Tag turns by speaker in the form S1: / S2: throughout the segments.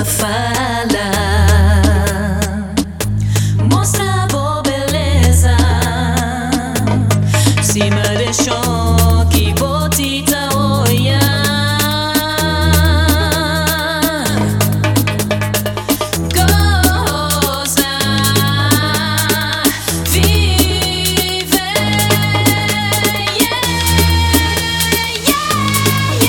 S1: fala, mostra boa beleza. Se me deixou que vou te olhar. Goza, vive, yeah, yeah,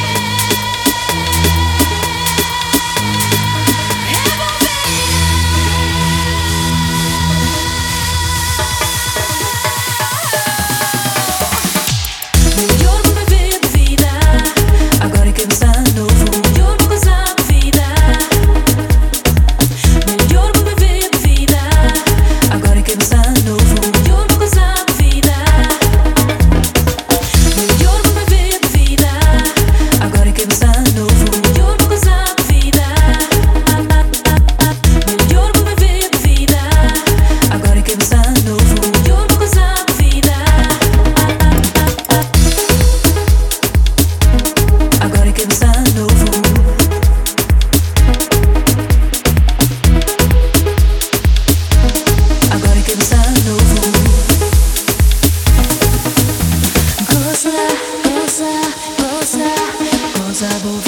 S1: melhor vou viver a vida, agora que está novo. Melhor vou gozar a vida. Melhor vou viver a vida, agora que está novo. Melhor vou gozar a vida. Melhor vou viver a vida, agora que está novo. Melhor vou gozar a vida. Melhor vou viver a vida, agora que está novo. Melhor vou gozar a vida. Agora que está novo. Agora que está novo. Goza, goza, goza, goza boa.